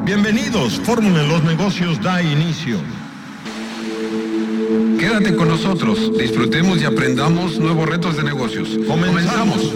Bienvenidos, Fórmula en los Negocios da inicio. Quédate con nosotros, disfrutemos y aprendamos nuevos retos de negocios. ¡Comenzamos!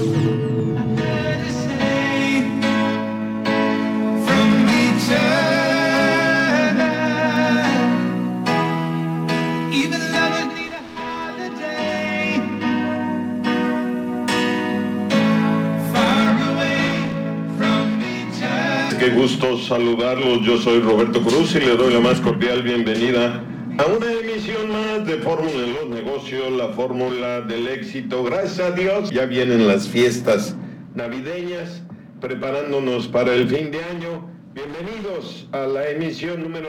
Qué gusto saludarlos, yo soy Roberto Cruz y le doy la más cordial bienvenida a una emisión más de Fórmula en los Negocios, la fórmula del éxito. Gracias a Dios, ya vienen las fiestas navideñas, preparándonos para el fin de año. Bienvenidos a la emisión número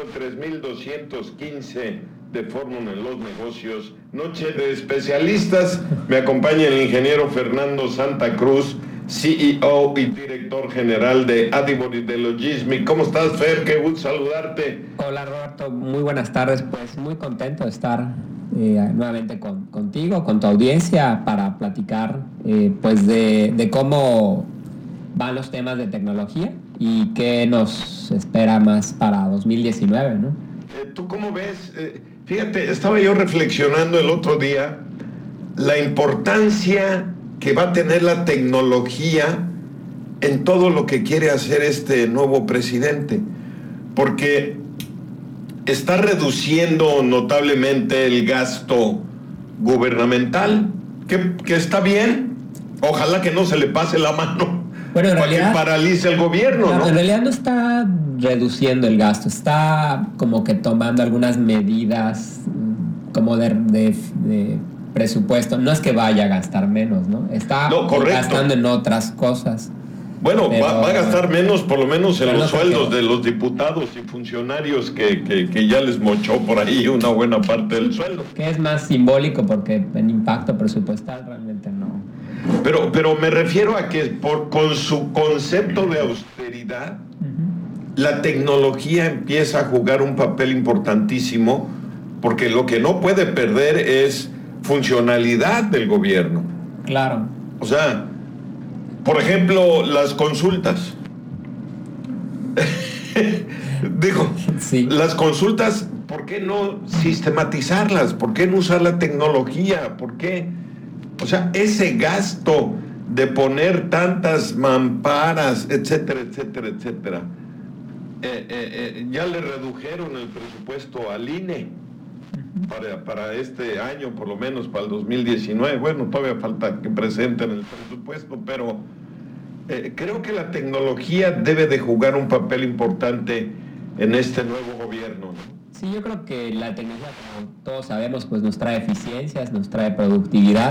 3215 de Fórmula en los Negocios, Noche de Especialistas. Me acompaña el ingeniero Fernando Santa Cruz, CEO y director general de Adibody de Logismic. ¿Cómo estás, Fer? Qué gusto saludarte. Hola, Roberto. Muy buenas tardes. Pues muy contento de estar nuevamente contigo, con tu audiencia, para platicar pues de cómo van los temas de tecnología y qué nos espera más para 2019, ¿no? ¿Tú cómo ves? Fíjate, estaba yo reflexionando el otro día la importancia que va a tener la tecnología en todo lo que quiere hacer este nuevo presidente, porque está reduciendo notablemente el gasto gubernamental, que está bien. Ojalá que no se le pase la mano, bueno, para que paralice el gobierno, ¿no? En realidad no está reduciendo el gasto, está como que tomando algunas medidas como de presupuesto. No es que vaya a gastar menos, ¿no? Está gastando en otras cosas. Bueno, va a gastar menos, por lo menos en los sueldos de los diputados y funcionarios que ya les mochó por ahí una buena parte del sueldo. Que es más simbólico, porque en impacto presupuestal realmente no. Pero me refiero a que con su concepto de austeridad, la tecnología empieza a jugar un papel importantísimo, porque lo que no puede perder es funcionalidad del gobierno. Claro. O sea, por ejemplo, las consultas. Digo, sí. Las consultas, ¿por qué no sistematizarlas? ¿Por qué no usar la tecnología? ¿Por qué? O sea, ese gasto de poner tantas mamparas, etcétera, etcétera, etcétera. Ya le redujeron el presupuesto al INE. Para este año, por lo menos para el 2019, bueno, todavía falta que presenten el presupuesto, pero creo que la tecnología debe de jugar un papel importante en este nuevo gobierno, ¿no? Sí, yo creo que la tecnología, como todos sabemos, pues nos trae eficiencias, nos trae productividad.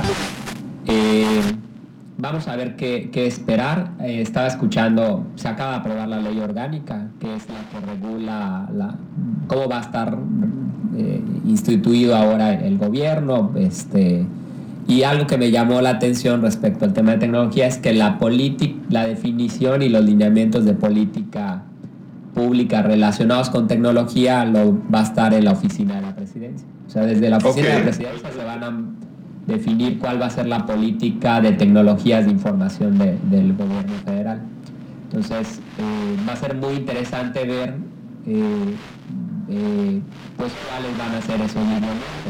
Vamos a ver qué esperar. Estaba escuchando, se acaba de aprobar la ley orgánica, que es la que regula cómo va a estar instituido ahora el gobierno. Y algo que me llamó la atención respecto al tema de tecnología es que la definición y los lineamientos de política pública relacionados con tecnología va a estar en la oficina de la presidencia. O sea, desde la oficina de la presidencia se van a definir cuál va a ser la política de tecnologías de información del gobierno federal. Entonces, va a ser muy interesante ver pues cuáles van a ser esos lineamientos,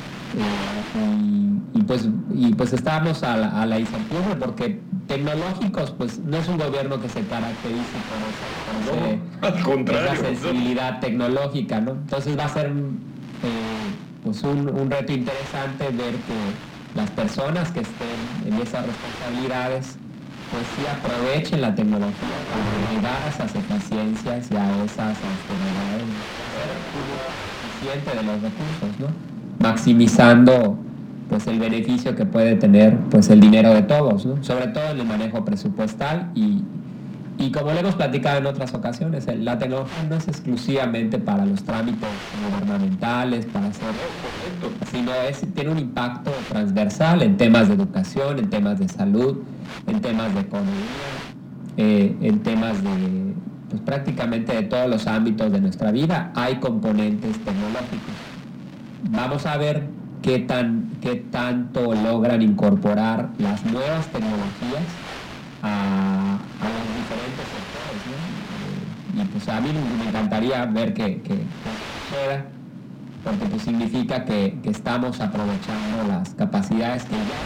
¿no? Y pues estamos a la incertidumbre, porque tecnológicos, pues no es un gobierno que se caracterice por esa sensibilidad tecnológica, ¿no? Entonces va a ser pues un reto interesante ver que las personas que estén en esas responsabilidades pues sí aprovechen la tecnología para llegar a esas eficiencias y a esas austeridades, ser eficiente de los recursos, ¿no? Maximizando pues el beneficio que puede tener pues el dinero de todos, ¿no? Sobre todo en el manejo presupuestal y como lo hemos platicado en otras ocasiones, la tecnología no es exclusivamente para los trámites gubernamentales, sino tiene un impacto transversal en temas de educación, en temas de salud, en temas de economía, en temas de pues prácticamente de todos los ámbitos de nuestra vida hay componentes tecnológicos. Vamos a ver qué tanto logran incorporar las nuevas tecnologías a los diferentes sectores, ¿no? Y pues sea, a mí me encantaría ver que suceda, porque pues significa que estamos aprovechando las capacidades que ya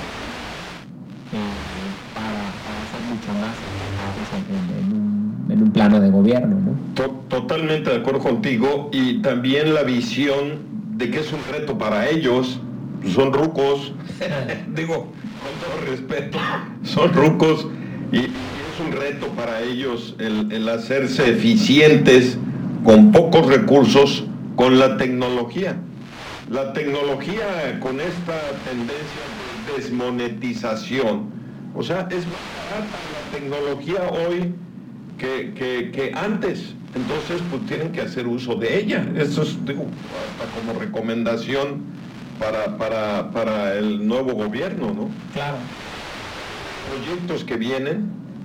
para hacer mucho más en un plano de gobierno, ¿no? Totalmente de acuerdo contigo, y también la visión de que es un reto para ellos. Son rucos, digo, con todo respeto, son rucos, y es un reto para ellos el hacerse eficientes con pocos recursos con la tecnología. La tecnología, con esta tendencia de desmonetización, o sea, es más barata la tecnología hoy que antes. Entonces, pues tienen que hacer uso de ella. Eso es, digo, hasta como recomendación para el nuevo gobierno, ¿no? Claro. Proyectos que vienen,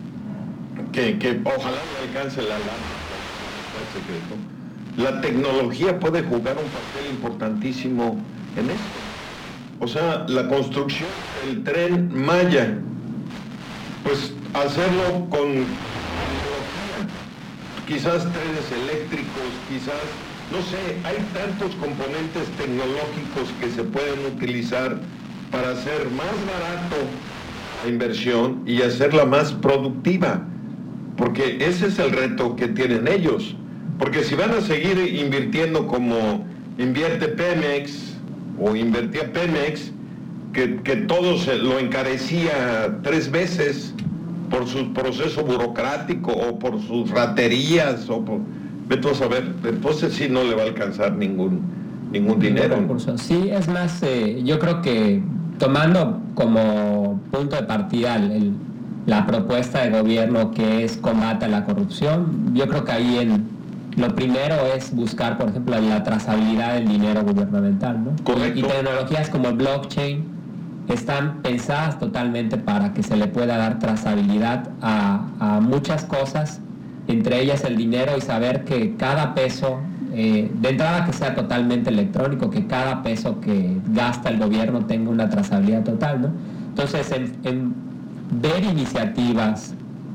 que ojalá no alcance la secreto. La tecnología puede jugar un papel importantísimo en esto. O sea, la construcción del Tren Maya, pues hacerlo con tecnología, quizás trenes eléctricos, quizás, no sé, hay tantos componentes tecnológicos que se pueden utilizar para hacer más barato la inversión y hacerla más productiva, porque ese es el reto que tienen ellos. Porque si van a seguir invirtiendo como invierte Pemex o invertía Pemex, que todo se lo encarecía 3 veces por su proceso burocrático o por sus raterías o por... Vete a saber, entonces sí no le va a alcanzar ningún dinero. Sí, es más, yo creo que tomando como punto de partida la propuesta de gobierno que es combate a la corrupción, yo creo que ahí lo primero es buscar, por ejemplo, la trazabilidad del dinero gubernamental, ¿no? Correcto. Y tecnologías como el blockchain están pensadas totalmente para que se le pueda dar trazabilidad a muchas cosas, entre ellas el dinero, y saber que cada peso, de entrada que sea totalmente electrónico, que cada peso que gasta el gobierno tenga una trazabilidad total, ¿no? Entonces, en ver iniciativas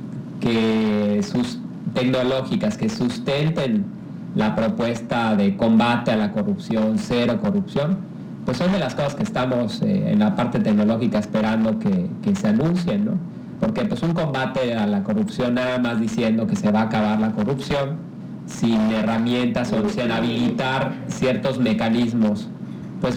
tecnológicas que sustenten la propuesta de combate a la corrupción, cero corrupción, pues son de las cosas que estamos en la parte tecnológica esperando que se anuncien, ¿no? Porque pues un combate a la corrupción nada más diciendo que se va a acabar la corrupción sin herramientas o sin habilitar ciertos mecanismos, pues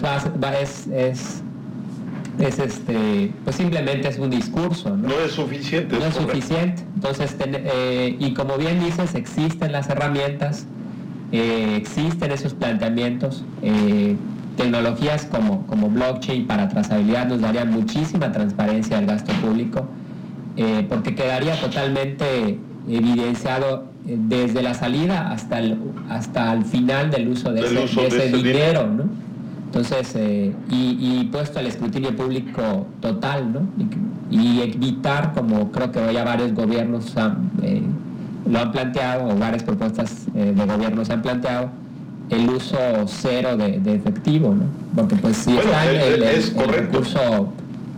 pues simplemente es un discurso, ¿no? No es suficiente. No es suficiente. Entonces, y como bien dices, existen las herramientas, existen esos planteamientos, tecnologías como blockchain para trazabilidad nos darían muchísima transparencia al gasto público, porque quedaría totalmente evidenciado desde la salida hasta el final del uso de ese dinero, ¿no? Entonces, y puesto al escrutinio público total, ¿no? Y evitar, como creo que ya varios gobiernos lo han planteado, o varias propuestas de gobiernos han planteado, el uso cero de efectivo, ¿no? Porque pues si está el recurso,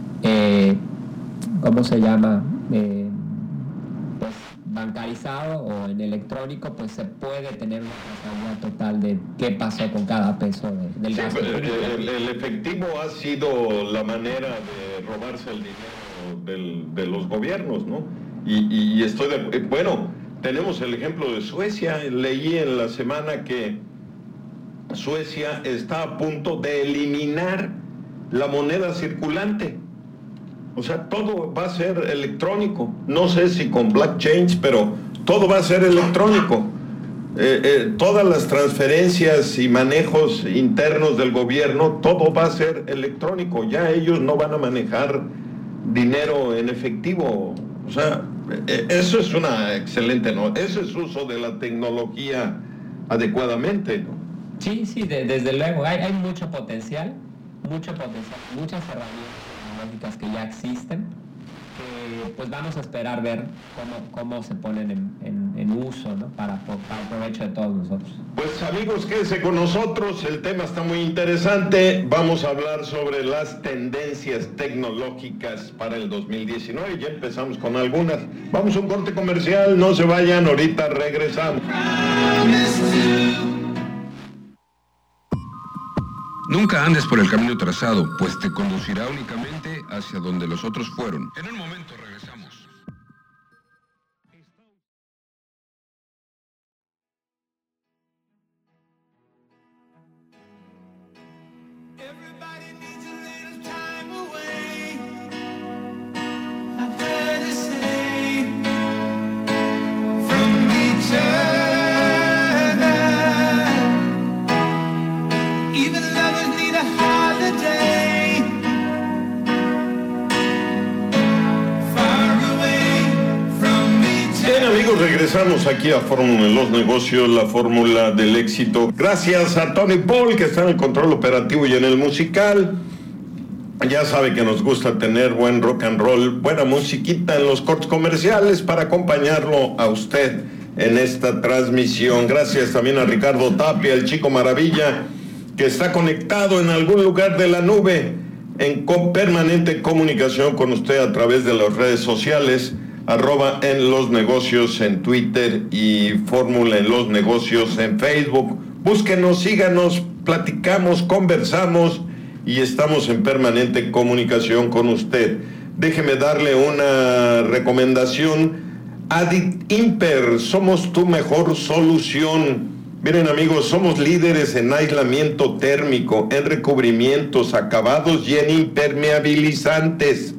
¿cómo se llama? Pues bancarizado o en electrónico, pues se puede tener una trazabilidad total de qué pasó con cada peso del gasto. El efectivo ha sido la manera de robarse el dinero de los gobiernos, ¿no? Y estoy bueno, tenemos el ejemplo de Suecia. Leí en la semana que Suecia está a punto de eliminar la moneda circulante. O sea, todo va a ser electrónico. No sé si con blockchain, pero todo va a ser electrónico. Todas las transferencias y manejos internos del gobierno, todo va a ser electrónico. Ya ellos no van a manejar dinero en efectivo. O sea, eso es una excelente, ¿no? Eso es uso de la tecnología adecuadamente, ¿no? Sí, desde luego. Hay mucho potencial, muchas herramientas tecnológicas que ya existen, que pues vamos a esperar ver cómo se ponen en uso, ¿no? Para provecho de todos nosotros. Pues amigos, quédense con nosotros, el tema está muy interesante. Vamos a hablar sobre las tendencias tecnológicas para el 2019. Ya empezamos con algunas. Vamos a un corte comercial, no se vayan, ahorita regresamos. Nunca andes por el camino trazado, pues te conducirá únicamente hacia donde los otros fueron. En un momento regresamos. Regresamos aquí a Fórmula de los Negocios, la fórmula del éxito. Gracias a Tony Paul, que está en el control operativo y en el musical. Ya sabe que nos gusta tener buen rock and roll, buena musiquita en los cortes comerciales para acompañarlo a usted en esta transmisión. Gracias también a Ricardo Tapia, el Chico Maravilla, que está conectado en algún lugar de la nube, en permanente comunicación con usted a través de las redes sociales. @en los negocios en Twitter y Fórmula en los negocios en Facebook. Búsquenos, síganos, platicamos, conversamos y estamos en permanente comunicación con usted. Déjeme darle una recomendación. Adit-Imper, somos tu mejor solución. Miren amigos, somos líderes en aislamiento térmico, en recubrimientos, acabados y en impermeabilizantes.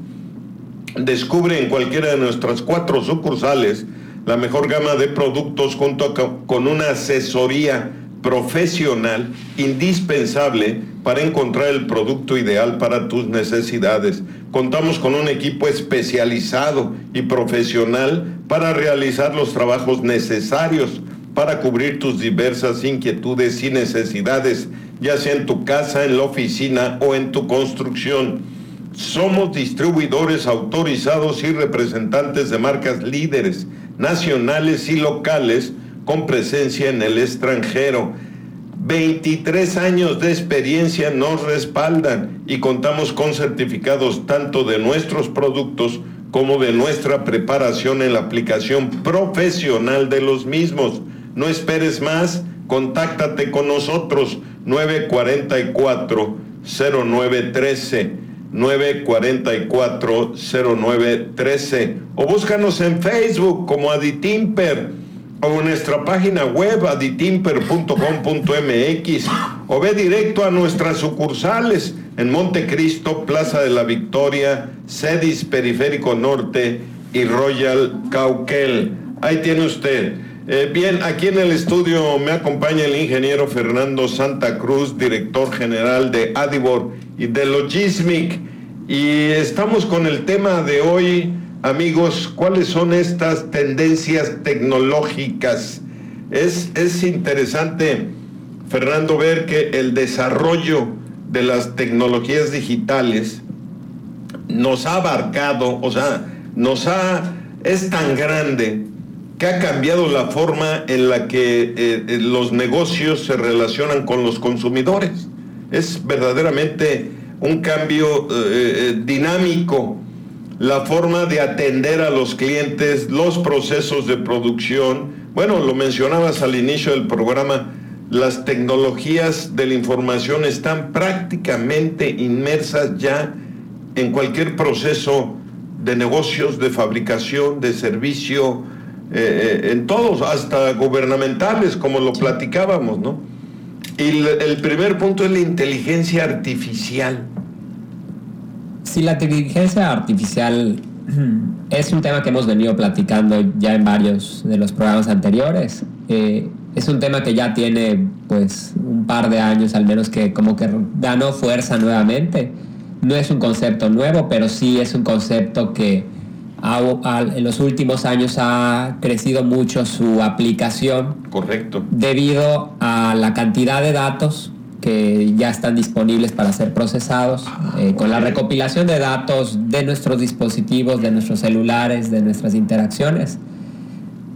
Descubre en cualquiera de nuestras 4 sucursales la mejor gama de productos junto con una asesoría profesional indispensable para encontrar el producto ideal para tus necesidades. Contamos con un equipo especializado y profesional para realizar los trabajos necesarios para cubrir tus diversas inquietudes y necesidades, ya sea en tu casa, en la oficina o en tu construcción. Somos distribuidores autorizados y representantes de marcas líderes, nacionales y locales, con presencia en el extranjero. 23 años de experiencia nos respaldan y contamos con certificados tanto de nuestros productos como de nuestra preparación en la aplicación profesional de los mismos. No esperes más, contáctate con nosotros, 944-0913. 944-0913 o búscanos en Facebook como Adit-Imper o en nuestra página web aditimper.com.mx o ve directo a nuestras sucursales en Montecristo, Plaza de la Victoria, Cedis Periférico Norte y Royal Cauquel. Ahí tiene usted. Bien, aquí en el estudio me acompaña el ingeniero Fernando Santa Cruz, director general de Adibor y de Logismic, y estamos con el tema de hoy, amigos, ¿cuáles son estas tendencias tecnológicas? Es interesante, Fernando, ver que el desarrollo de las tecnologías digitales nos ha abarcado, es tan grande que ha cambiado la forma en la que los negocios se relacionan con los consumidores. Es verdaderamente un cambio dinámico. La forma de atender a los clientes, los procesos de producción. Bueno, lo mencionabas al inicio del programa, las tecnologías de la información están prácticamente inmersas ya en cualquier proceso de negocios, de fabricación, de servicio, en todos, hasta gubernamentales, como lo platicábamos, ¿no? Y el primer punto es la inteligencia artificial. Sí, la inteligencia artificial es un tema que hemos venido platicando ya en varios de los programas anteriores. Es un tema que ya tiene pues un par de años al menos que como que ganó fuerza nuevamente. No es un concepto nuevo, pero sí es un concepto que en los últimos años ha crecido mucho su aplicación. Correcto. Debido a la cantidad de datos que ya están disponibles para ser procesados, con la recopilación de datos de nuestros dispositivos, de nuestros celulares, de nuestras interacciones.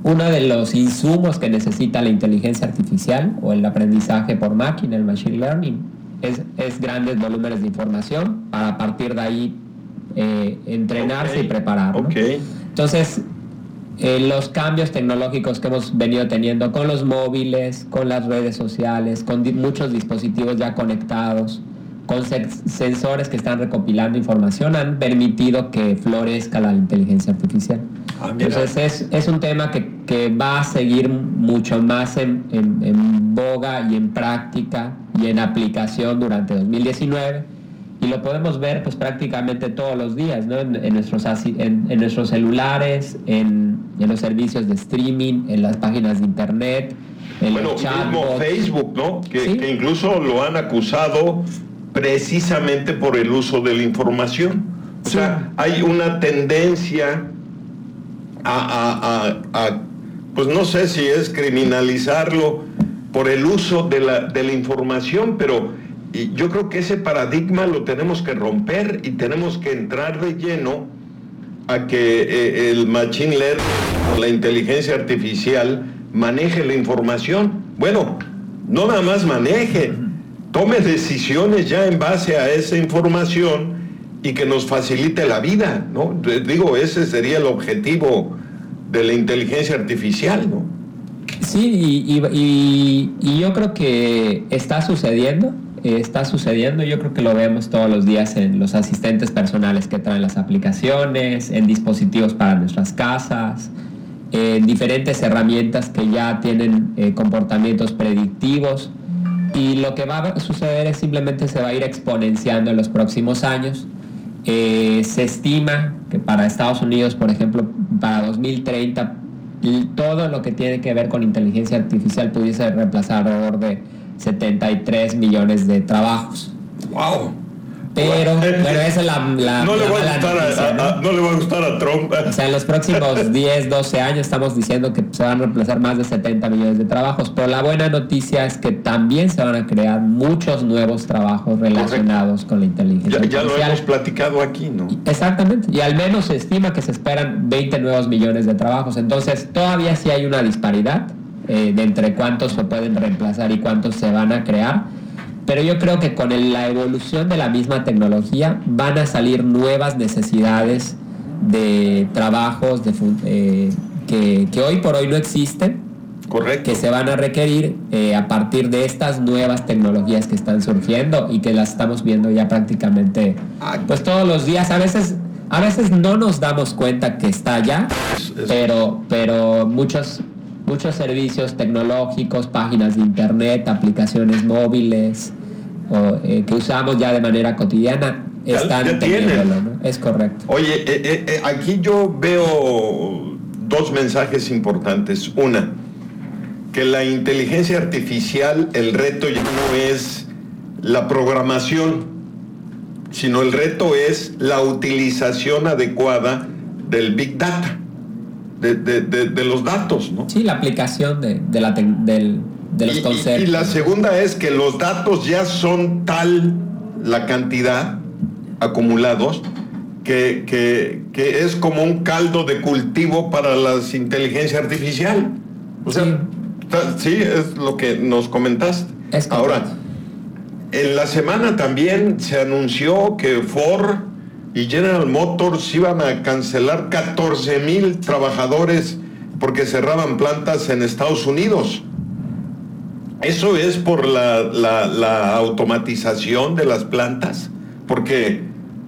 uno de los insumos que necesita la inteligencia artificial o el aprendizaje por máquina, el machine learning, es grandes volúmenes de información para a partir de ahí entrenarse y preparar, ¿no? Entonces, los cambios tecnológicos que hemos venido teniendo con los móviles, con las redes sociales, con muchos dispositivos ya conectados, con sensores que están recopilando información, han permitido que florezca la inteligencia artificial. Entonces es un tema que va a seguir mucho más en boga y en práctica y en aplicación durante 2019, y lo podemos ver pues prácticamente todos los días, ¿no? en nuestros celulares, en los servicios de streaming, en las páginas de internet, en los chatbots. Mismo Facebook, ¿no? Que incluso lo han acusado precisamente por el uso de la información. O sea, hay una tendencia a pues no sé si es criminalizarlo por el uso de la información, pero yo creo que ese paradigma lo tenemos que romper y tenemos que entrar de lleno a que el machine learning o la inteligencia artificial maneje la información. Bueno, no nada más maneje, tome decisiones ya en base a esa información y que nos facilite la vida, ¿no? Digo, ese sería el objetivo de la inteligencia artificial, ¿no? Sí, y yo creo que está sucediendo, yo creo que lo vemos todos los días en los asistentes personales que traen las aplicaciones, en dispositivos para nuestras casas, en diferentes herramientas que ya tienen comportamientos predictivos. Y lo que va a suceder es simplemente se va a ir exponenciando en los próximos años. Se estima que para Estados Unidos, por ejemplo, para 2030, todo lo que tiene que ver con inteligencia artificial pudiese reemplazar alrededor de 73 millones de trabajos. ¡Wow! Pero esa es la no le va a gustar a Trump. O sea, en los próximos 10, 12 años estamos diciendo que se van a reemplazar más de 70 millones de trabajos. Pero la buena noticia es que también se van a crear muchos nuevos trabajos relacionados con la inteligencia artificial. Ya lo hemos platicado aquí, ¿no? Exactamente. Y al menos se estima que se esperan 20 nuevos millones de trabajos. Entonces, todavía sí hay una disparidad de entre cuántos se pueden reemplazar y cuántos se van a crear. Pero yo creo que con la evolución de la misma tecnología van a salir nuevas necesidades de trabajos que hoy por hoy no existen. Correcto. Que se van a requerir a partir de estas nuevas tecnologías que están surgiendo y que las estamos viendo ya prácticamente pues todos los días. A veces no nos damos cuenta que está allá, pero muchos servicios tecnológicos, páginas de internet, aplicaciones móviles que usamos ya de manera cotidiana están teniéndolo, ¿no? Es correcto. Oye, aquí yo veo dos mensajes importantes. Una, que la inteligencia artificial, el reto ya no es la programación, sino el reto es la utilización adecuada del Big Data. De los datos, ¿no? Sí, la aplicación de los conceptos. Y la segunda es que los datos ya son tal la cantidad acumulados que es como un caldo de cultivo para la inteligencia artificial. O sea, sí, es lo que nos comentaste. Ahora, en la semana también se anunció que Ford y General Motors iban a cancelar 14,000 trabajadores porque cerraban plantas en Estados Unidos. ¿Eso es por la automatización de las plantas? Porque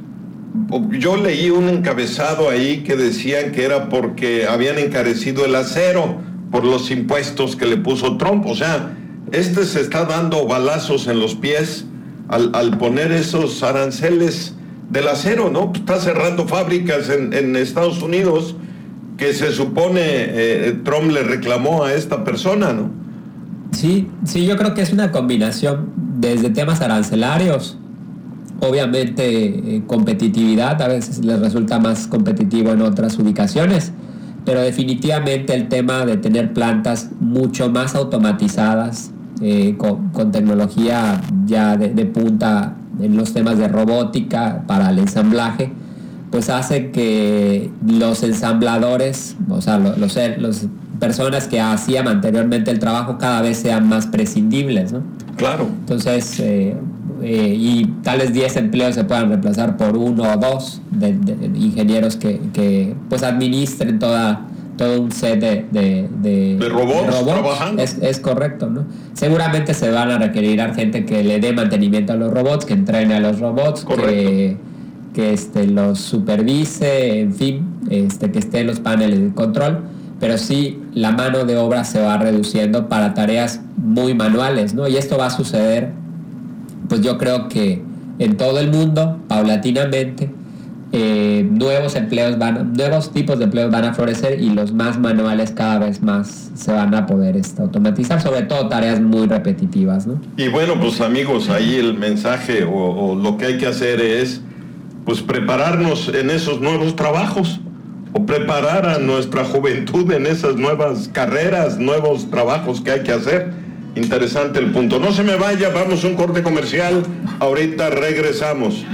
yo leí un encabezado ahí que decían que era porque habían encarecido el acero por los impuestos que le puso Trump. O sea, se está dando balazos en los pies al poner esos aranceles del acero, ¿no? Está cerrando fábricas en Estados Unidos que se supone Trump le reclamó a esta persona, ¿no? Sí, yo creo que es una combinación desde temas arancelarios, obviamente competitividad, a veces les resulta más competitivo en otras ubicaciones, pero definitivamente el tema de tener plantas mucho más automatizadas, con tecnología ya de punta en los temas de robótica para el ensamblaje, pues hace que los ensambladores, o sea, los personas que hacían anteriormente el trabajo cada vez sean más prescindibles, ¿no? Claro. Entonces, y tales 10 empleos se puedan reemplazar por 1 o 2 de ingenieros que pues administren todo un set de robots trabajando. Es correcto, ¿no? Seguramente se van a requerir gente que le dé mantenimiento a los robots, que entrene a los robots, que los supervise, en fin, que esté en los paneles de control, pero sí la mano de obra se va reduciendo para tareas muy manuales, ¿no? Y esto va a suceder, pues yo creo que en todo el mundo, paulatinamente. Nuevos tipos de empleos van a florecer y los más manuales cada vez más se van a poder automatizar, sobre todo tareas muy repetitivas, ¿no? Y bueno, pues amigos, ahí el mensaje o lo que hay que hacer es pues prepararnos en esos nuevos trabajos, o preparar a nuestra juventud en esas nuevas carreras, nuevos trabajos que hay que hacer. Interesante el punto. No se me vaya, vamos a un corte comercial, ahorita regresamos.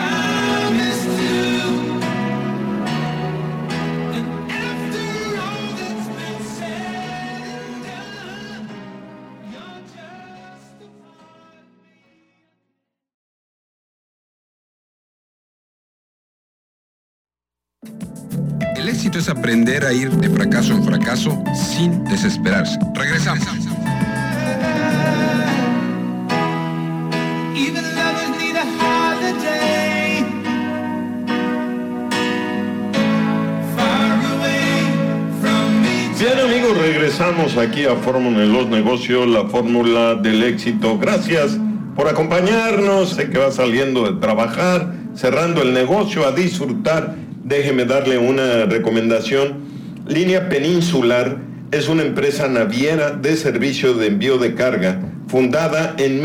El éxito es aprender a ir de fracaso en fracaso sin desesperarse. Regresamos. Bien amigos, regresamos aquí a Fórmula en los Negocios, la fórmula del éxito. Gracias por acompañarnos. Sé que va saliendo de trabajar, cerrando el negocio, a disfrutar. Déjeme darle una recomendación. Línea Peninsular es una empresa naviera de servicio de envío de carga, fundada en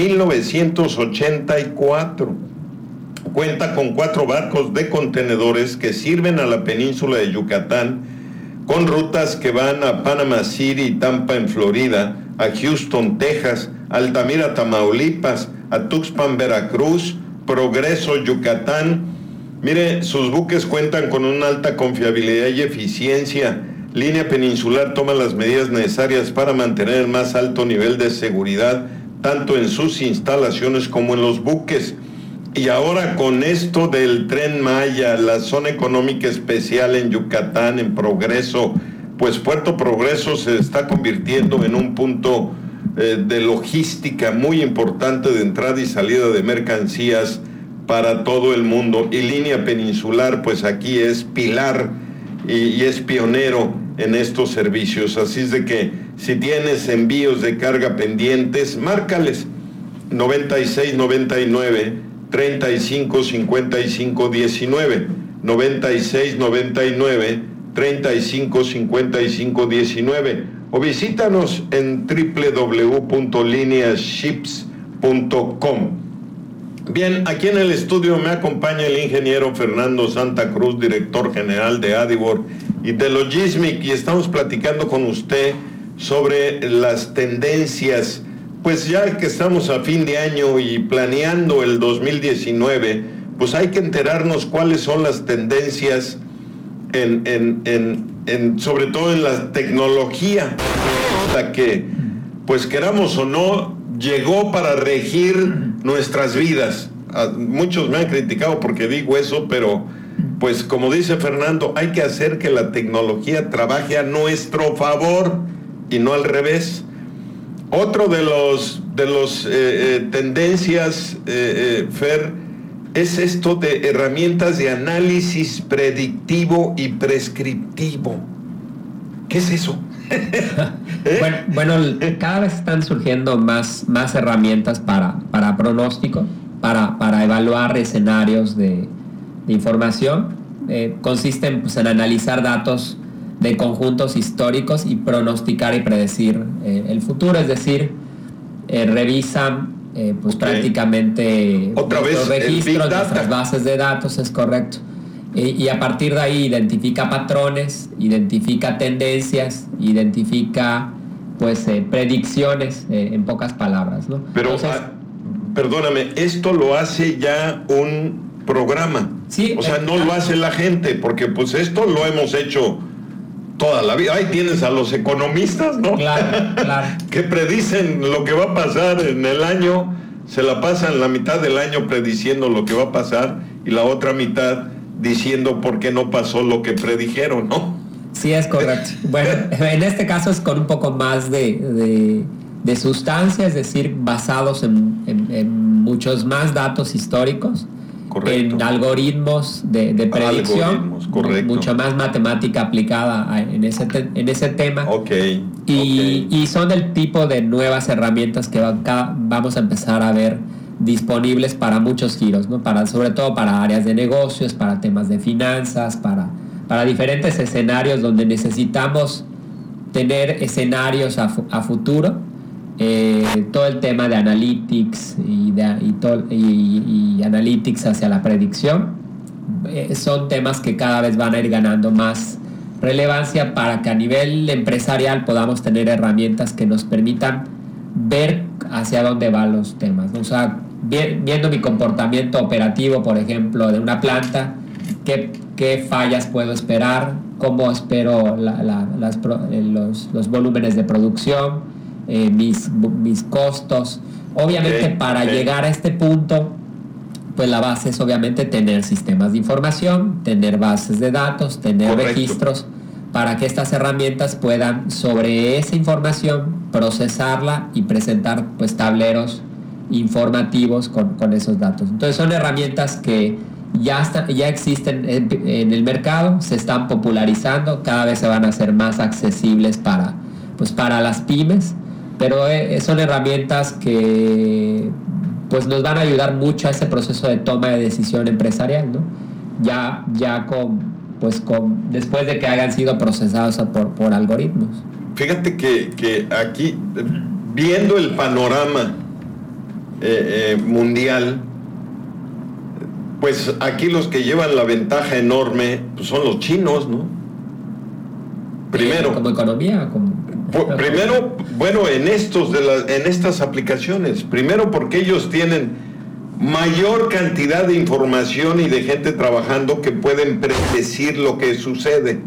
1984. Cuenta con 4 barcos de contenedores que sirven a la península de Yucatán, con rutas que van a Panama City, Tampa en Florida, a Houston, Texas, Altamira, Tamaulipas, a Tuxpan, Veracruz, Progreso, Yucatán. Mire, sus buques cuentan con una alta confiabilidad y eficiencia. Línea Peninsular toma las medidas necesarias para mantener el más alto nivel de seguridad, tanto en sus instalaciones como en los buques. Y ahora con esto del Tren Maya, la zona económica especial en Yucatán, en Progreso, pues Puerto Progreso se está convirtiendo en un punto de logística muy importante de entrada y salida de mercancías para todo el mundo. Y Línea Peninsular, pues aquí es pilar y es pionero en estos servicios. Así es de que si tienes envíos de carga pendientes, márcales 9699 35 55 19, 9699 35 55 19, o visítanos en www.lineaships.com. Bien, aquí en el estudio me acompaña el ingeniero Fernando Santa Cruz, director general de Adibor y de Logismic, y estamos platicando con usted sobre las tendencias. Pues ya que estamos a fin de año y planeando el 2019, pues hay que enterarnos cuáles son las tendencias sobre todo en la tecnología, la que, pues queramos o no, llegó para regir nuestras vidas. Muchos me han criticado porque digo eso, pero pues como dice Fernando, hay que hacer que la tecnología trabaje a nuestro favor y no al revés. Otro de los tendencias, Fer, es esto de herramientas de análisis predictivo y prescriptivo. ¿Qué es eso? Bueno, cada vez están surgiendo más herramientas para pronóstico, para evaluar escenarios de información. Consisten pues, en analizar datos de conjuntos históricos y pronosticar y predecir el futuro, es decir, revisan pues prácticamente los registros, nuestras bases de datos, es correcto. Y a partir de ahí identifica patrones, identifica tendencias, identifica pues predicciones, en pocas palabras, ¿no? Pero entonces, perdóname, esto lo hace ya un programa. Sí, o sea, no lo hace la gente, porque pues esto lo hemos hecho toda la vida. Ahí tienes a los economistas, ¿no? Claro. Que predicen lo que va a pasar en el año, se la pasan la mitad del año prediciendo lo que va a pasar y la otra mitad diciendo por qué no pasó lo que predijeron, ¿no? Sí, es correcto. Bueno, en este caso es con un poco más de sustancia, es decir, basados en muchos más datos históricos. Correcto. En algoritmos de predicción, mucho más matemática aplicada en ese tema. Y son el tipo de nuevas herramientas que vamos a empezar a ver disponibles para muchos giros, ¿no? Sobre todo para áreas de negocios, para temas de finanzas, para diferentes escenarios donde necesitamos tener escenarios a futuro. Todo el tema de analytics y analytics hacia la predicción son temas que cada vez van a ir ganando más relevancia para que a nivel empresarial podamos tener herramientas que nos permitan ver hacia dónde van los temas, ¿no? O sea, viendo mi comportamiento operativo, por ejemplo, de una planta, qué fallas puedo esperar, cómo espero los volúmenes de producción, mis costos. Obviamente para llegar a este punto, pues la base es obviamente tener sistemas de información, tener bases de datos, tener registros, para que estas herramientas puedan sobre esa información procesarla y presentar pues tableros informativos con esos datos. Entonces son herramientas que ya existen en el mercado, se están popularizando, cada vez se van a hacer más accesibles para las pymes. Pero son herramientas que pues nos van a ayudar mucho a ese proceso de toma de decisión empresarial, ¿no? Ya después de que hayan sido procesados por algoritmos. Fíjate que aquí, viendo el panorama mundial, pues aquí los que llevan la ventaja enorme pues son los chinos, ¿no? Primero. ¿Como economía? Primero, bueno, en estas aplicaciones, primero porque ellos tienen mayor cantidad de información y de gente trabajando que pueden predecir lo que sucede.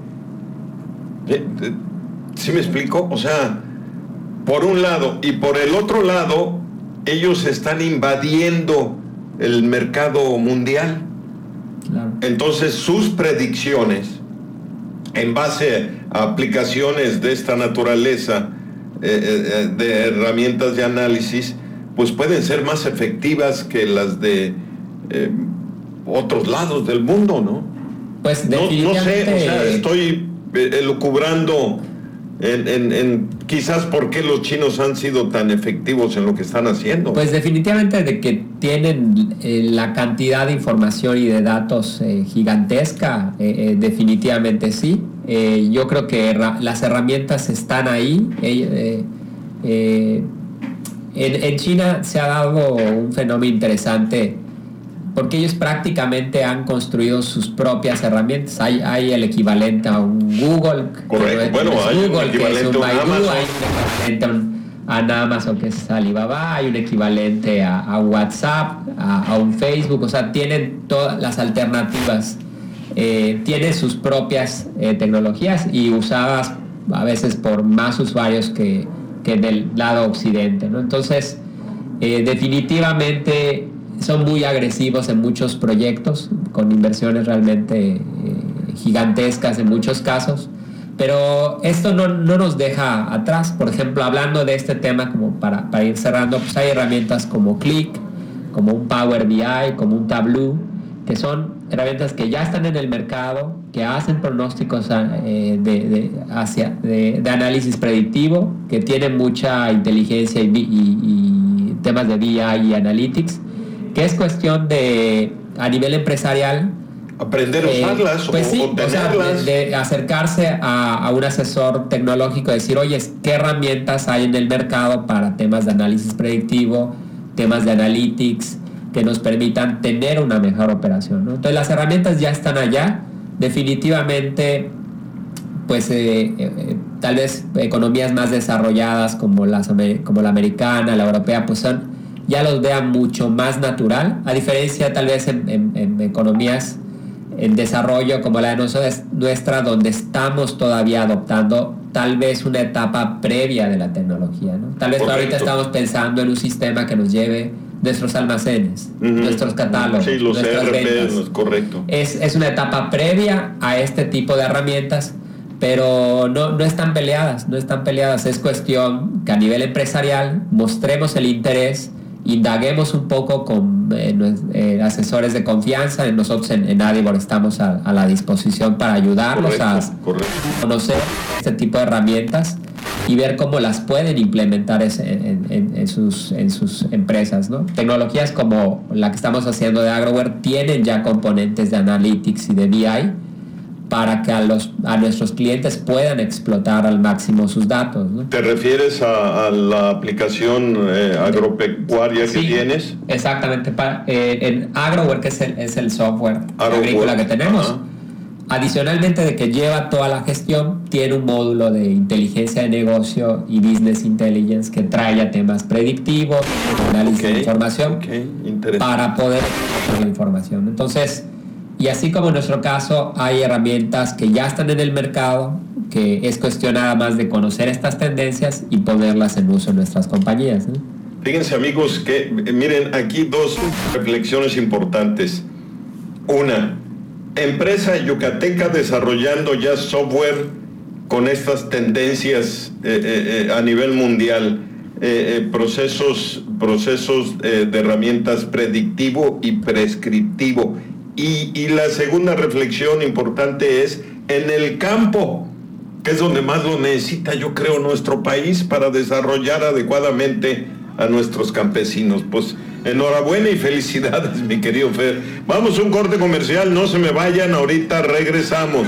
¿Sí me explico? O sea, por un lado, y por el otro lado, ellos están invadiendo el mercado mundial. Claro. Entonces sus predicciones en base a aplicaciones de esta naturaleza, de herramientas de análisis, pues pueden ser más efectivas que las de otros lados del mundo, ¿no? Pues no sé, o sea, estoy elucubrando en quizás por qué los chinos han sido tan efectivos en lo que están haciendo. Pues definitivamente de que tienen la cantidad de información y de datos gigantesca, definitivamente sí. Yo creo que las herramientas están ahí. En China se ha dado un fenómeno interesante porque ellos prácticamente han construido sus propias herramientas. Hay el equivalente a un Google. Correcto. Bueno, hay un equivalente a Amazon. Hay un equivalente a Amazon, que es Alibaba. Hay un equivalente a WhatsApp, a un Facebook. O sea, tienen todas las alternativas. Tienen sus propias tecnologías y usadas a veces por más usuarios que del lado occidente, ¿no? Entonces, definitivamente son muy agresivos en muchos proyectos, con inversiones realmente gigantescas en muchos casos, pero esto no nos deja atrás. Por ejemplo, hablando de este tema, como para ir cerrando, pues hay herramientas como Qlik, como un Power BI, como un Tableau, que son herramientas que ya están en el mercado, que hacen pronósticos de análisis predictivo, que tienen mucha inteligencia y temas de BI y analytics, que es cuestión de, a nivel empresarial, aprender a usarlas, pues sí, o sea, de acercarse a un asesor tecnológico, decir, oye, ¿qué herramientas hay en el mercado para temas de análisis predictivo, temas de analytics, que nos permitan tener una mejor operación, ¿no? Entonces las herramientas ya están allá. Definitivamente, pues tal vez economías más desarrolladas como la americana, la europea, pues ya los vea mucho más natural, a diferencia tal vez en economías en desarrollo como la de nuestra, donde estamos todavía adoptando tal vez una etapa previa de la tecnología, ¿no? Tal vez ahorita estamos pensando en un sistema que nos lleve nuestros almacenes, nuestros catálogos, sí, los nuestras ventas. Correcto. Es una etapa previa a este tipo de herramientas, pero no están peleadas, es cuestión que a nivel empresarial mostremos el interés, indaguemos un poco con asesores de confianza. Nosotros en Adibor estamos a la disposición para ayudarlos a conocer este tipo de herramientas y ver cómo las pueden implementar en sus empresas, ¿no? Tecnologías como la que estamos haciendo de Agroware tienen ya componentes de Analytics y de BI para que a nuestros clientes puedan explotar al máximo sus datos, ¿no? ¿Te refieres a la aplicación agropecuaria que tienes? Exactamente. En Agroware, que es el software agrícola que tenemos, adicionalmente de que lleva toda la gestión, tiene un módulo de inteligencia de negocio y business intelligence que trae a temas predictivos, análisis de información, para poder explotar la información. Entonces, y así como en nuestro caso hay herramientas que ya están en el mercado, que es cuestión nada más de conocer estas tendencias y ponerlas en uso en nuestras compañías, ¿no? Fíjense, amigos, que miren aquí dos reflexiones importantes. Una, empresa yucateca desarrollando ya software con estas tendencias a nivel mundial, procesos de herramientas predictivo y prescriptivo. Y la segunda reflexión importante es en el campo, que es donde más lo necesita, yo creo, nuestro país para desarrollar adecuadamente a nuestros campesinos. Pues enhorabuena y felicidades, mi querido Fer. Vamos a un corte comercial, no se me vayan, ahorita regresamos.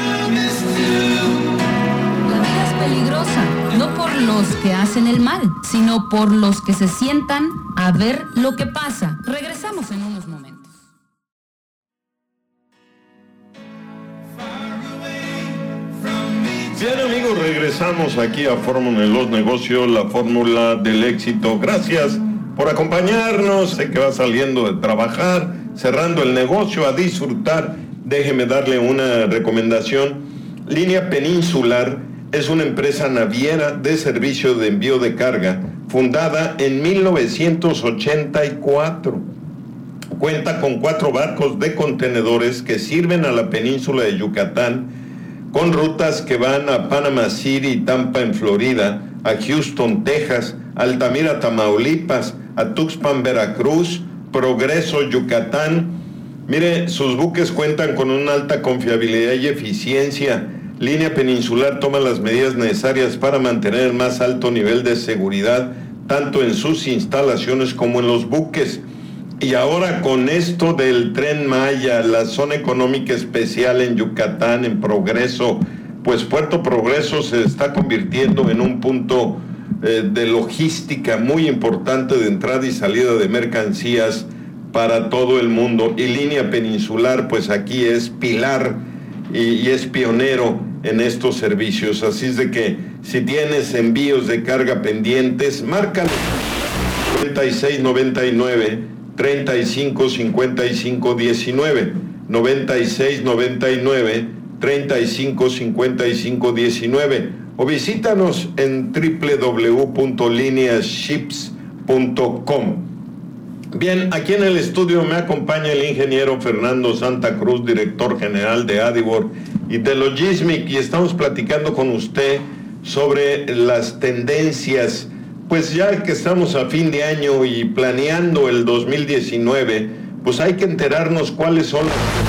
La vida es peligrosa, no por los que hacen el mal, sino por los que se sientan a ver lo que pasa. Regresamos en unos momentos. Bien, amigos, regresamos aquí a Fórmula en los Negocios, la fórmula del éxito. Gracias por acompañarnos. Sé que va saliendo de trabajar, cerrando el negocio, a disfrutar. Déjeme darle una recomendación. Línea Peninsular es una empresa naviera de servicio de envío de carga, fundada en 1984. Cuenta con 4 barcos de contenedores que sirven a la península de Yucatán, con rutas que van a Panama City, Tampa en Florida, a Houston, Texas, Altamira, Tamaulipas, a Tuxpan, Veracruz, Progreso, Yucatán. Mire, sus buques cuentan con una alta confiabilidad y eficiencia. Línea Peninsular toma las medidas necesarias para mantener el más alto nivel de seguridad, tanto en sus instalaciones como en los buques. Y ahora con esto del Tren Maya, la zona económica especial en Yucatán, en Progreso, pues Puerto Progreso se está convirtiendo en un punto de logística muy importante de entrada y salida de mercancías para todo el mundo. Y Línea Peninsular, pues aquí es pilar y es pionero en estos servicios. Así es de que si tienes envíos de carga pendientes, márcalo 9699 35 55 19, 96 99 35 55 19, o visítanos en www.lineaships.com. Bien, aquí en el estudio me acompaña el ingeniero Fernando Santa Cruz, director general de Adibor y de Logismic, y estamos platicando con usted sobre las tendencias. Pues ya que estamos a fin de año y planeando el 2019, pues hay que enterarnos cuáles son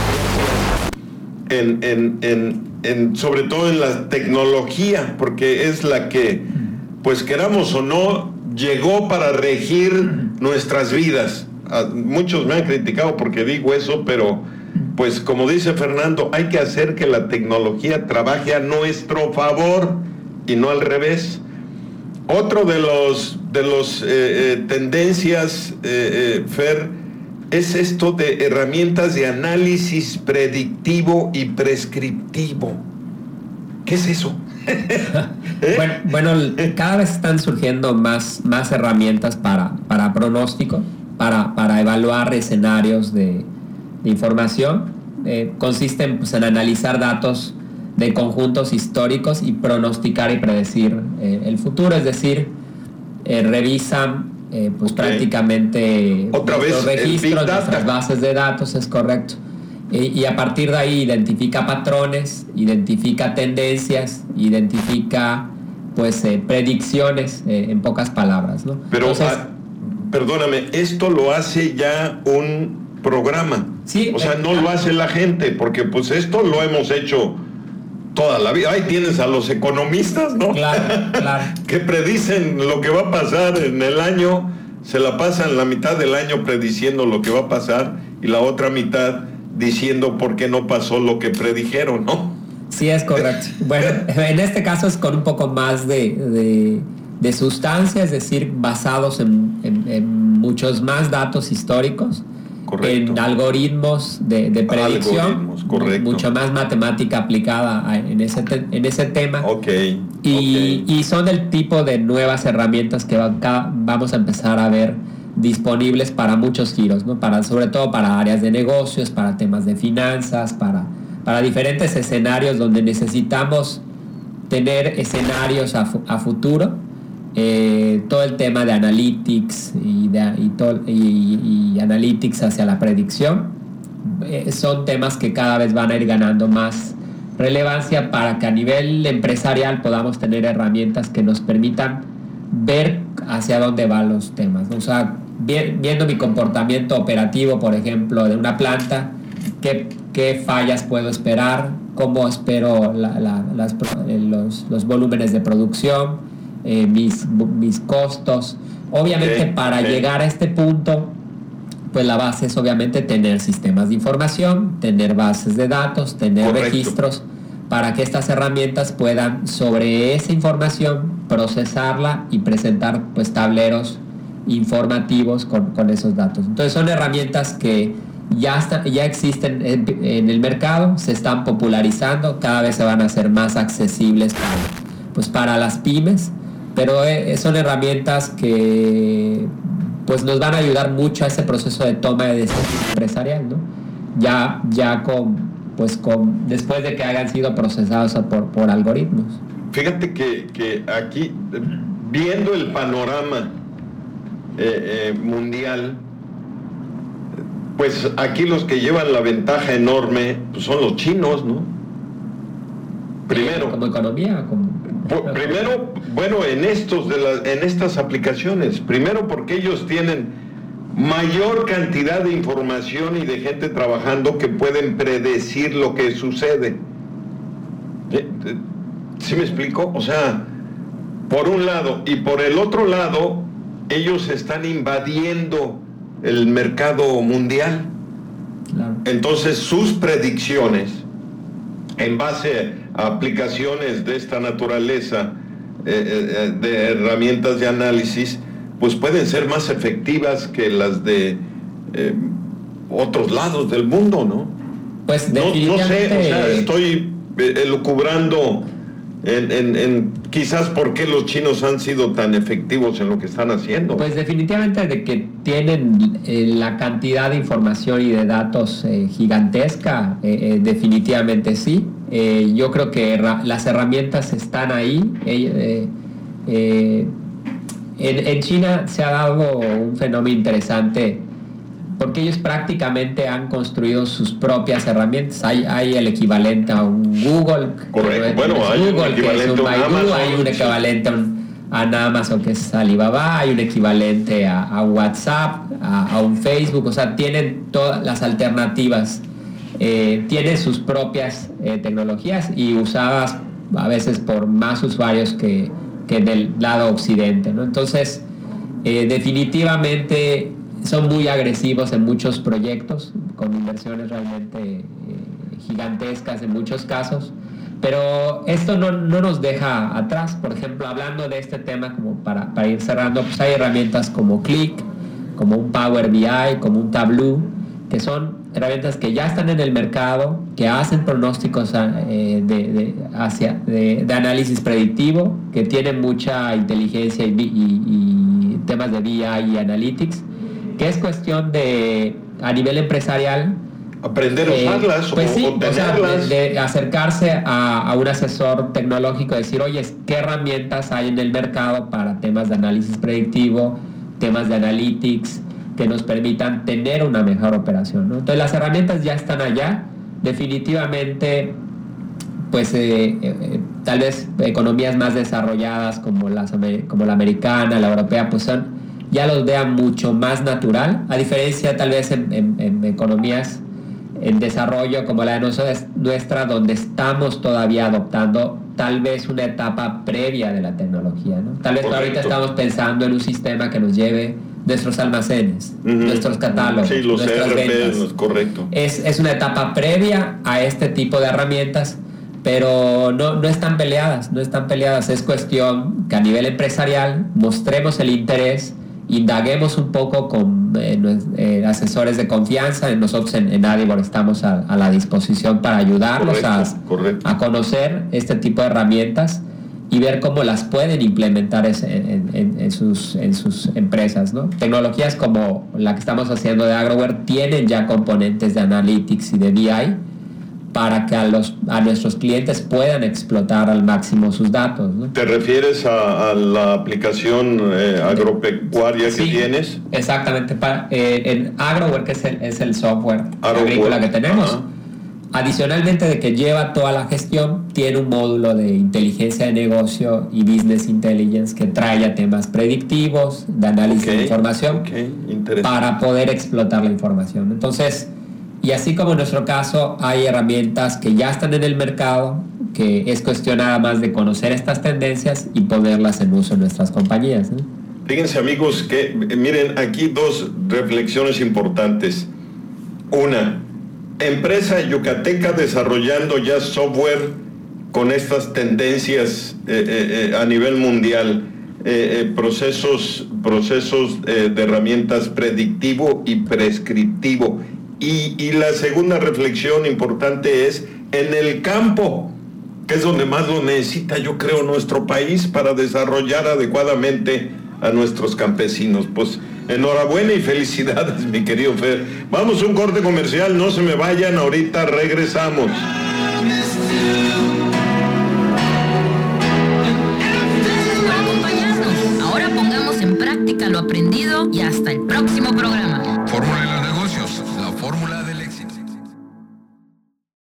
sobre todo en la tecnología, porque es la que, pues queramos o no, llegó para regir nuestras vidas. Muchos me han criticado porque digo eso, pero pues como dice Fernando, hay que hacer que la tecnología trabaje a nuestro favor y no al revés. Otro de los tendencias, Fer, es esto de herramientas de análisis predictivo y prescriptivo. ¿Qué es eso? Bueno, cada vez están surgiendo más herramientas para pronóstico, para evaluar escenarios de información. Consisten pues, en analizar datos de conjuntos históricos y pronosticar y predecir el futuro, es decir, revisan prácticamente los registros, nuestras bases de datos, es correcto. Y a partir de ahí identifica patrones, identifica tendencias, identifica predicciones, en pocas palabras, ¿no? Pero entonces, perdóname, esto lo hace ya un programa. Sí, o sea, no lo hace la gente, porque pues esto lo hemos hecho toda la vida. Ahí tienes a los economistas, ¿no? Claro. Que predicen lo que va a pasar en el año, se la pasan la mitad del año prediciendo lo que va a pasar y la otra mitad diciendo por qué no pasó lo que predijeron, ¿no? Sí, es correcto. Bueno, en este caso es con un poco más de sustancia, es decir, basados en muchos más datos históricos. Correcto. En algoritmos de predicción, mucho más matemática aplicada en ese tema. Y son el tipo de nuevas herramientas que vamos a empezar a ver disponibles para muchos giros, ¿no? Sobre todo para áreas de negocios, para temas de finanzas, para diferentes escenarios donde necesitamos tener escenarios a futuro. Todo el tema de analytics y analytics hacia la predicción son temas que cada vez van a ir ganando más relevancia para que a nivel empresarial podamos tener herramientas que nos permitan ver hacia dónde van los temas, ¿no? O sea, viendo mi comportamiento operativo, por ejemplo, de una planta, qué fallas puedo esperar, cómo espero los volúmenes de producción, mis costos. Obviamente para llegar a este punto, pues la base es obviamente tener sistemas de información, tener bases de datos, tener registros, para que estas herramientas puedan sobre esa información procesarla y presentar pues tableros informativos con esos datos. Entonces son herramientas que ya existen en el mercado, se están popularizando, cada vez se van a hacer más accesibles para las pymes, pero son herramientas que pues nos van a ayudar mucho a ese proceso de toma de decisión empresarial, ¿no? Ya después de que hayan sido procesados por algoritmos. Fíjate que aquí, viendo el panorama mundial, pues aquí los que llevan la ventaja enorme pues son los chinos, ¿no? Primero. ¿Como economía? Primero, bueno, en estas aplicaciones. Primero porque ellos tienen mayor cantidad de información y de gente trabajando que pueden predecir lo que sucede. ¿Sí me explico? O sea, por un lado, y por el otro lado, ellos están invadiendo el mercado mundial. Claro. Entonces sus predicciones, en base a aplicaciones de esta naturaleza, de herramientas de análisis, pues pueden ser más efectivas que las de otros lados del mundo, ¿no? Pues no sé, o sea, estoy elucubrando en quizás por qué los chinos han sido tan efectivos en lo que están haciendo. Pues definitivamente de que tienen la cantidad de información y de datos gigantesca, definitivamente sí. Yo creo que las herramientas están ahí. En China se ha dado un fenómeno interesante porque ellos prácticamente han construido sus propias herramientas. Hay el equivalente a un Google. Correcto. Bueno, hay Google, un equivalente que es un Baidu, Amazon, hay un equivalente a Amazon, que es Alibaba, hay un equivalente a WhatsApp, a un Facebook. O sea, tienen todas las alternativas. Tienen sus propias tecnologías y usadas a veces por más usuarios que del lado occidente, ¿no? Entonces, definitivamente son muy agresivos en muchos proyectos, con inversiones realmente gigantescas en muchos casos, pero esto no nos deja atrás. Por ejemplo, hablando de este tema, como para ir cerrando, pues hay herramientas como Qlik, como un Power BI, como un Tableau, que son herramientas que ya están en el mercado, que hacen pronósticos de análisis predictivo, que tienen mucha inteligencia y temas de BI y Analytics, que es cuestión de, a nivel empresarial, aprender a usarlas pues sí, o tenerlas. De acercarse a un asesor tecnológico, decir, oye, ¿qué herramientas hay en el mercado para temas de análisis predictivo, temas de Analytics, que nos permitan tener una mejor operación, ¿no? Entonces las herramientas ya están allá. Definitivamente, pues tal vez economías más desarrolladas como la americana, la europea, pues ya los vean mucho más natural, a diferencia tal vez en economías en desarrollo como la de nuestra, donde estamos todavía adoptando tal vez una etapa previa de la tecnología, ¿no? Tal vez ahorita estamos pensando en un sistema que nos lleve nuestros almacenes, nuestros catálogos, sí, los nuestras ventas. Correcto. Es una etapa previa a este tipo de herramientas, pero no están peleadas, es cuestión que a nivel empresarial mostremos el interés, indaguemos un poco con asesores de confianza. Nosotros en Adibor estamos a la disposición para ayudarlos a conocer este tipo de herramientas y ver cómo las pueden implementar en sus empresas, ¿no? Tecnologías como la que estamos haciendo de Agroware tienen ya componentes de Analytics y de BI para que a nuestros clientes puedan explotar al máximo sus datos, ¿no? ¿Te refieres a la aplicación agropecuaria que tienes? Exactamente. En Agroware, que es el software agrícola que tenemos, adicionalmente de que lleva toda la gestión, tiene un módulo de inteligencia de negocio y business intelligence que trae ya temas predictivos, de análisis de información, para poder explotar la información. Entonces, y así como en nuestro caso, hay herramientas que ya están en el mercado, que es cuestión nada más de conocer estas tendencias y ponerlas en uso en nuestras compañías, ¿no? Fíjense, amigos, que miren, aquí dos reflexiones importantes. Una, empresa yucateca desarrollando ya software con estas tendencias a nivel mundial, procesos de herramientas predictivo y prescriptivo. Y la segunda reflexión importante es en el campo, que es donde más lo necesita, yo creo, nuestro país para desarrollar adecuadamente a nuestros campesinos. Pues enhorabuena y felicidades, mi querido Fer. Vamos a un corte comercial, no se me vayan, ahorita regresamos. Gracias por acompañarnos. Ahora pongamos en práctica lo aprendido y hasta el próximo programa. Fórmula de la Negocio.